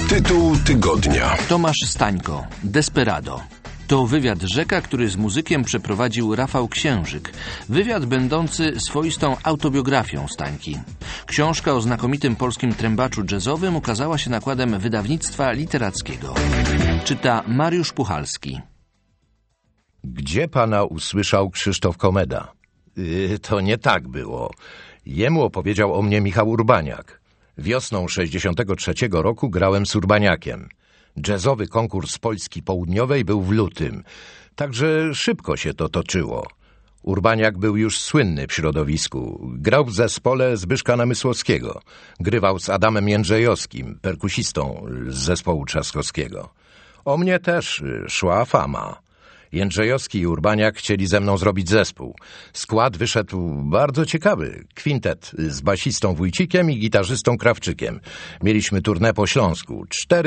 Tytuł tygodnia. Tomasz Stańko, Desperado. To wywiad Rzeka, który z muzykiem przeprowadził Rafał Księżyk. Wywiad będący swoistą autobiografią Stańki. Książka o znakomitym polskim trębaczu jazzowym ukazała się nakładem wydawnictwa literackiego. Czyta Mariusz Puchalski. Gdzie pana usłyszał Krzysztof Komeda? To nie tak było. Jemu opowiedział o mnie Michał Urbaniak. Wiosną 1963 roku grałem z Urbaniakiem. Jazzowy konkurs Polski Południowej był w lutym, także szybko się to toczyło. Urbaniak był już słynny w środowisku. Grał w zespole Zbyszka Namysłowskiego. Grywał z Adamem Jędrzejowskim, perkusistą z zespołu Trzaskowskiego. O mnie też szła fama. Jędrzejowski i Urbaniak chcieli ze mną zrobić zespół. Skład wyszedł bardzo ciekawy. Kwintet z basistą Wójcikiem i gitarzystą Krawczykiem. Mieliśmy tournée po Śląsku.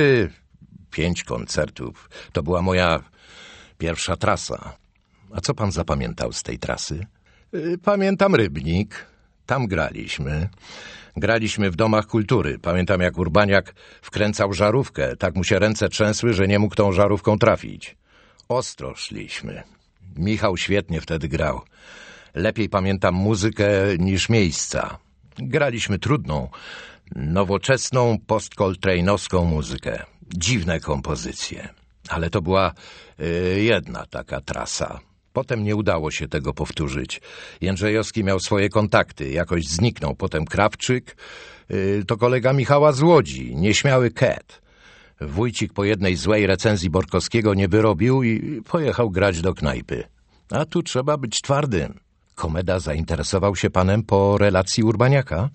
4-5 koncertów. To była moja pierwsza trasa. A co pan zapamiętał z tej trasy? Pamiętam Rybnik. Tam graliśmy. Graliśmy w domach kultury. Pamiętam, jak Urbaniak wkręcał żarówkę. Tak mu się ręce trzęsły, że nie mógł tą żarówką trafić. Ostro szliśmy. Michał świetnie wtedy grał. Lepiej pamiętam muzykę niż miejsca. Graliśmy trudną, nowoczesną, post-coltrane'owską muzykę. Dziwne kompozycje. Ale to była jedna taka trasa. Potem nie udało się tego powtórzyć. Jędrzejowski miał swoje kontakty. Jakoś zniknął. Potem Krawczyk. To kolega Michała z Łodzi. Nieśmiały Cat. Wójcik po jednej złej recenzji Borkowskiego nie wyrobił i pojechał grać do knajpy. A tu trzeba być twardym. Komeda zainteresował się panem po relacji Urbaniaka?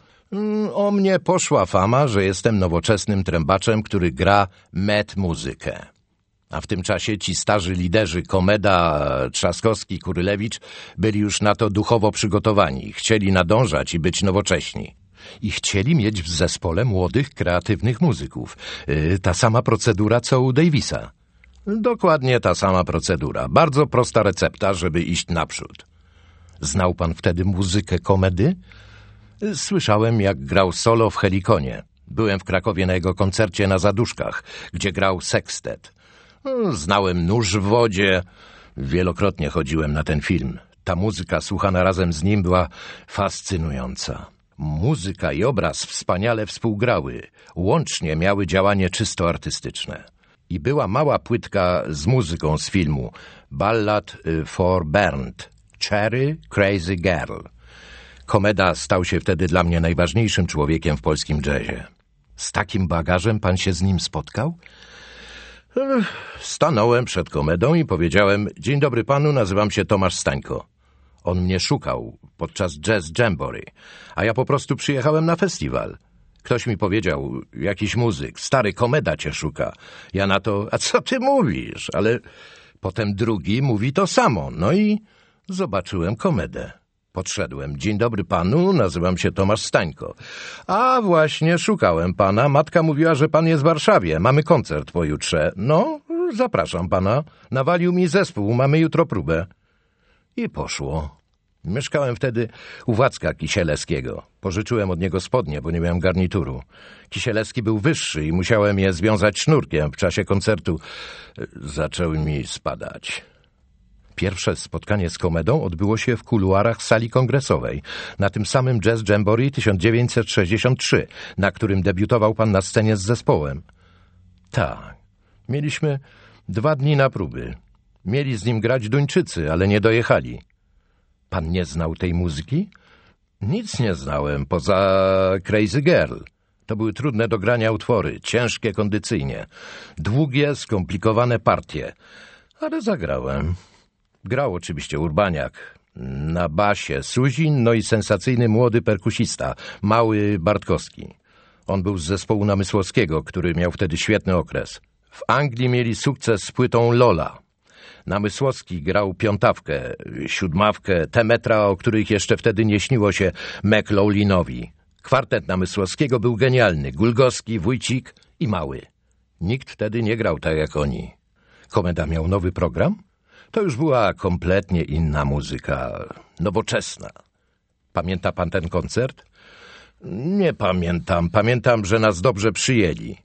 O mnie poszła fama, że jestem nowoczesnym trębaczem, który gra met muzykę. A w tym czasie ci starzy liderzy Komeda, Trzaskowski, Kurylewicz byli już na to duchowo przygotowani. Chcieli nadążać i być nowocześni. I chcieli mieć w zespole młodych, kreatywnych muzyków. Ta sama procedura, co u Davisa. Dokładnie ta sama procedura. Bardzo prosta recepta, żeby iść naprzód. Znał pan wtedy muzykę Komedy? Słyszałem, jak grał solo w Helikonie. Byłem w Krakowie na jego koncercie na Zaduszkach, gdzie grał sekstet. Znałem Nóż w wodzie. Wielokrotnie chodziłem na ten film. Ta muzyka słuchana razem z nim była fascynująca. Muzyka i obraz wspaniale współgrały, łącznie miały działanie czysto artystyczne. I była mała płytka z muzyką z filmu Ballad for Bernd, Cherry Crazy Girl. Komeda stał się wtedy dla mnie najważniejszym człowiekiem w polskim jazzie. Z takim bagażem pan się z nim spotkał? Stanąłem przed Komedą i powiedziałem: dzień dobry panu, nazywam się Tomasz Stańko. On mnie szukał podczas Jazz Jamboree, a ja po prostu przyjechałem na festiwal. Ktoś mi powiedział, jakiś muzyk, stary Komeda cię szuka. Ja na to: a co ty mówisz? Ale potem drugi mówi to samo. No i zobaczyłem Komedę. Podszedłem: dzień dobry panu, nazywam się Tomasz Stańko. A właśnie, szukałem pana. Matka mówiła, że pan jest w Warszawie. Mamy koncert pojutrze. No, zapraszam pana. Nawalił mi zespół, mamy jutro próbę. I poszło. Mieszkałem wtedy u Wacka Kisielewskiego. Pożyczyłem od niego spodnie, bo nie miałem garnituru. Kisielewski był wyższy i musiałem je związać sznurkiem. W czasie koncertu zaczęły mi spadać. Pierwsze spotkanie z Komedą odbyło się w kuluarach sali kongresowej, na tym samym Jazz Jamboree 1963, na którym debiutował pan na scenie z zespołem. Tak, mieliśmy 2 dni na próby. Mieli z nim grać Duńczycy, ale nie dojechali. Pan nie znał tej muzyki? Nic nie znałem, poza Crazy Girl. To były trudne do grania utwory, ciężkie kondycyjnie, długie, skomplikowane partie. Ale zagrałem. Grał oczywiście Urbaniak. Na basie Suzin, no i sensacyjny młody perkusista, mały Bartkowski. On był z zespołu Namysłowskiego, który miał wtedy świetny okres. W Anglii mieli sukces z płytą Lola. Namysłowski grał piątawkę, siódmawkę, te metra, o których jeszcze wtedy nie śniło się McLaughlinowi. Kwartet Namysłowskiego był genialny. Gulgowski, Wójcik i Mały. Nikt wtedy nie grał tak jak oni. Komeda miał nowy program? To już była kompletnie inna muzyka, nowoczesna. Pamięta pan ten koncert? Nie pamiętam. Pamiętam, że nas dobrze przyjęli.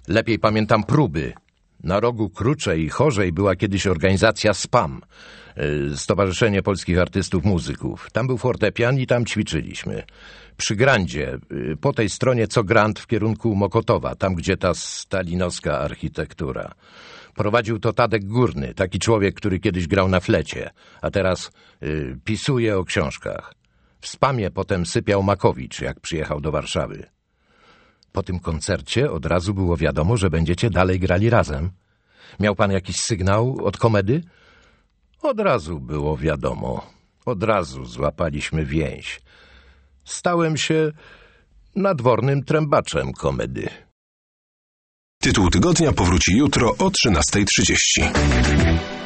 Lepiej pamiętam próby. Na rogu Kruczej i Chorzej była kiedyś organizacja SPAM, Stowarzyszenie Polskich Artystów Muzyków. Tam był fortepian i tam ćwiczyliśmy. Przy Grandzie, po tej stronie co Grand w kierunku Mokotowa, tam gdzie ta stalinowska architektura. Prowadził to Tadek Górny, taki człowiek, który kiedyś grał na flecie, a teraz pisuje o książkach. W SPAMie potem sypiał Makowicz, jak przyjechał do Warszawy. Po tym koncercie od razu było wiadomo, że będziecie dalej grali razem. Miał pan jakiś sygnał od Komedy? Od razu było wiadomo. Od razu złapaliśmy więź. Stałem się nadwornym trębaczem Komedy. Tytuł tygodnia powróci jutro o 13:30.